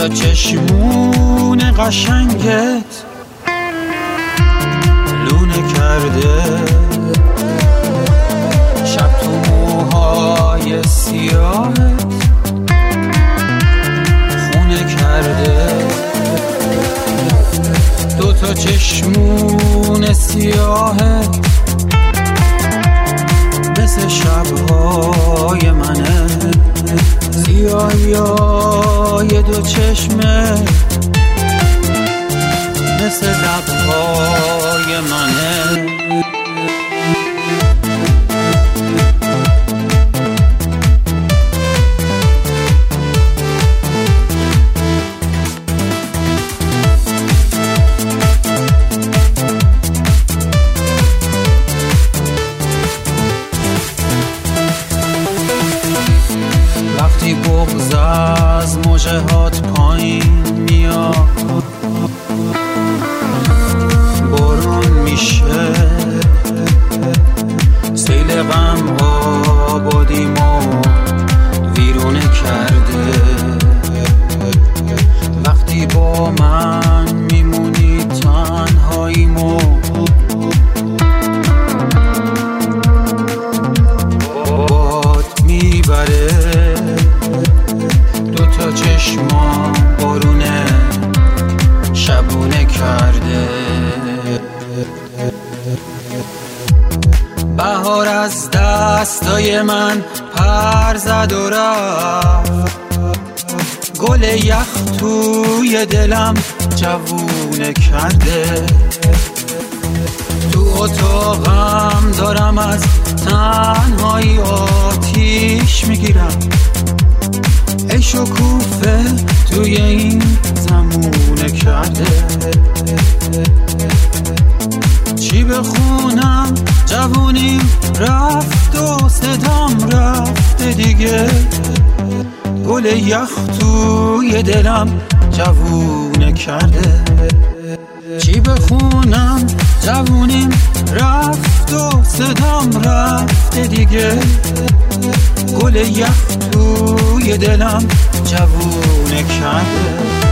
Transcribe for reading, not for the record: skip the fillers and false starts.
تا چشمون قشنگت لونه کرده، شب تو موهای سیاهت خونه کرده. دوتا چشمون سیاهت مثل شبهای منه، سیاهی دو چشمه مثل لبهای منه. وقتی بغض از مژهات پایین میاد، بارون میشه، سیل غم آبادیمو ویرونه کرده. وقتی با من میمونی تنهاییمو باد میبره. دوتا چشمام بارونه شبونه کرده. بهار از دستای من پر زد و رفت، گل یخ توی دلم جوونه کرده. تو اتاقم دارم از تنهایی آتیش میگیرم، ای شکوفه توی این زمونه کرده. چی بخونم جوونیم رفت و صدام رفته دیگه، گل یخ توی دلم جوونه کرده. چی بخونم جوونیم رفت و صدام رفته دیگه، گل یخ توی دلم جوونه کرده.